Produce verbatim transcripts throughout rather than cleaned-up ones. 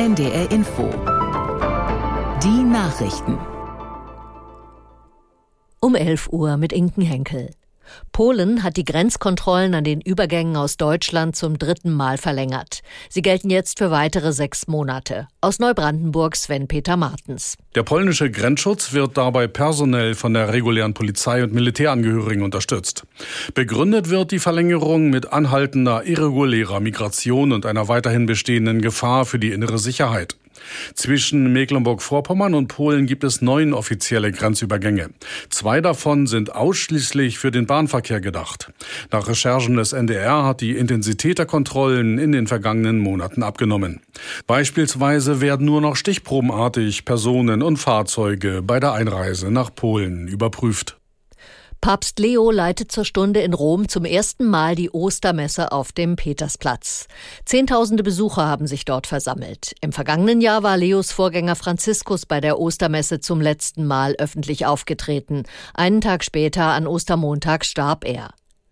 N D R Info. Die Nachrichten. Um elf Uhr mit Inken Henkel. Polen hat die Grenzkontrollen an den Übergängen aus Deutschland zum dritten Mal verlängert. Sie gelten jetzt für weitere sechs Monate. Aus Neubrandenburg Sven-Peter Martens. Der polnische Grenzschutz wird dabei personell von der regulären Polizei und Militärangehörigen unterstützt. Begründet wird die Verlängerung mit anhaltender irregulärer Migration und einer weiterhin bestehenden Gefahr für die innere Sicherheit. Zwischen Mecklenburg-Vorpommern und Polen gibt es neun offizielle Grenzübergänge. Zwei davon sind ausschließlich für den Bahnverkehr gedacht. Nach Recherchen des N D R hat die Intensität der Kontrollen in den vergangenen Monaten abgenommen. Beispielsweise werden nur noch stichprobenartig Personen und Fahrzeuge bei der Einreise nach Polen überprüft. Papst Leo leitet zur Stunde in Rom zum ersten Mal die Ostermesse auf dem Petersplatz. Zehntausende Besucher haben sich dort versammelt. Im vergangenen Jahr war Leos Vorgänger Franziskus bei der Ostermesse zum letzten Mal öffentlich aufgetreten. Einen Tag später, an Ostermontag, starb er.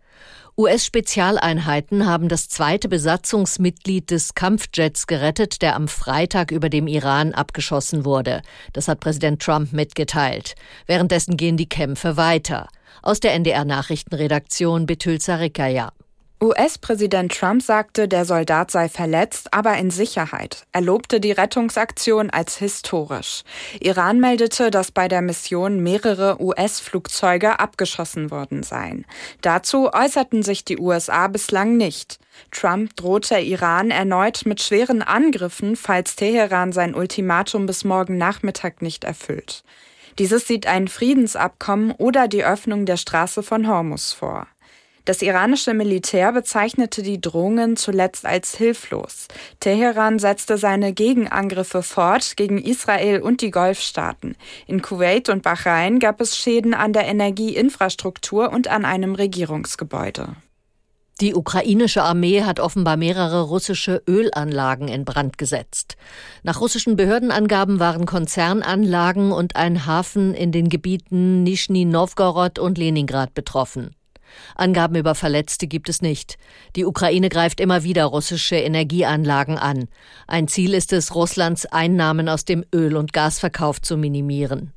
U S-Spezialeinheiten haben das zweite Besatzungsmitglied des Kampfjets gerettet, der am Freitag über dem Iran abgeschossen wurde. Das hat Präsident Trump mitgeteilt. Währenddessen gehen die Kämpfe weiter. Aus der N D R-Nachrichtenredaktion Betül Sarikaya. U S-Präsident Trump sagte, der Soldat sei verletzt, aber in Sicherheit. Er lobte die Rettungsaktion als historisch. Iran meldete, dass bei der Mission mehrere U S-Flugzeuge abgeschossen worden seien. Dazu äußerten sich die U S A bislang nicht. Trump drohte Iran erneut mit schweren Angriffen, falls Teheran sein Ultimatum bis morgen Nachmittag nicht erfüllt. Dieses sieht ein Friedensabkommen oder die Öffnung der Straße von Hormuz vor. Das iranische Militär bezeichnete die Drohungen zuletzt als hilflos. Teheran setzte seine Gegenangriffe fort gegen Israel und die Golfstaaten. In Kuwait und Bahrain gab es Schäden an der Energieinfrastruktur und an einem Regierungsgebäude. Die ukrainische Armee hat offenbar mehrere russische Ölanlagen in Brand gesetzt. Nach russischen Behördenangaben waren Konzernanlagen und ein Hafen in den Gebieten Nischni Nowgorod und Leningrad betroffen. Angaben über Verletzte gibt es nicht. Die Ukraine greift immer wieder russische Energieanlagen an. Ein Ziel ist es, Russlands Einnahmen aus dem Öl- und Gasverkauf zu minimieren.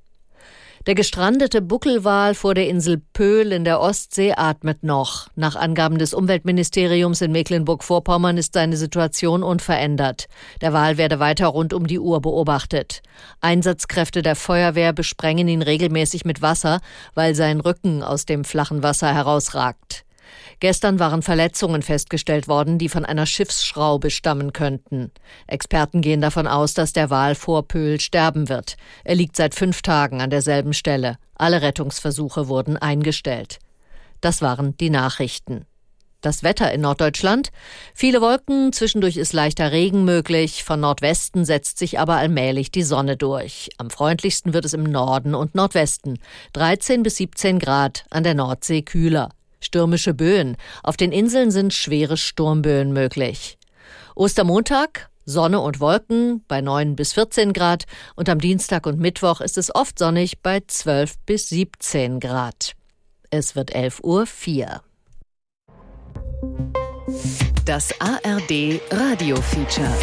Der gestrandete Buckelwal vor der Insel Pöhl in der Ostsee atmet noch. Nach Angaben des Umweltministeriums in Mecklenburg-Vorpommern ist seine Situation unverändert. Der Wal werde weiter rund um die Uhr beobachtet. Einsatzkräfte der Feuerwehr besprengen ihn regelmäßig mit Wasser, weil sein Rücken aus dem flachen Wasser herausragt. Gestern waren Verletzungen festgestellt worden, die von einer Schiffsschraube stammen könnten. Experten gehen davon aus, dass der Wal vor Pöhl sterben wird. Er liegt seit fünf Tagen an derselben Stelle. Alle Rettungsversuche wurden eingestellt. Das waren die Nachrichten. Das Wetter in Norddeutschland? Viele Wolken, zwischendurch ist leichter Regen möglich. Von Nordwesten setzt sich aber allmählich die Sonne durch. Am freundlichsten wird es im Norden und Nordwesten. dreizehn bis siebzehn Grad, an der Nordsee kühler. Stürmische Böen. Auf den Inseln sind schwere Sturmböen möglich. Ostermontag, Sonne und Wolken bei neun bis vierzehn Grad und am Dienstag und Mittwoch ist es oft sonnig bei zwölf bis siebzehn Grad. Es wird elf Uhr vier. Das A R D Radio Feature.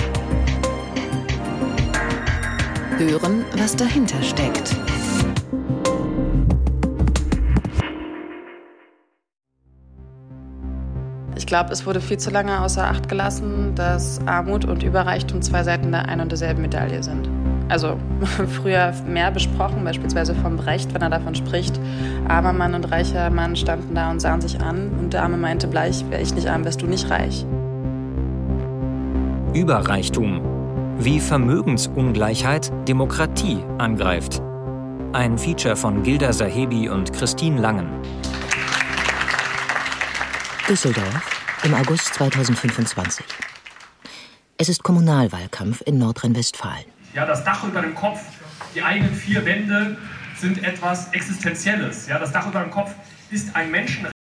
Hören, was dahinter steckt. Ich glaube, es wurde viel zu lange außer Acht gelassen, dass Armut und Überreichtum zwei Seiten der ein und derselben Medaille sind. Also früher mehr besprochen, beispielsweise vom Brecht, wenn er davon spricht, armer Mann und reicher Mann standen da und sahen sich an und der Arme meinte, bleich, wäre ich nicht arm, wärst du nicht reich. Überreichtum. Wie Vermögensungleichheit Demokratie angreift. Ein Feature von Gilda Sahebi und Christine Langen. Düsseldorf im August zweitausendfünfundzwanzig. Es ist Kommunalwahlkampf in Nordrhein-Westfalen. Ja, das Dach über dem Kopf, die eigenen vier Wände sind etwas Existenzielles. Ja, das Dach über dem Kopf ist ein Menschenrecht.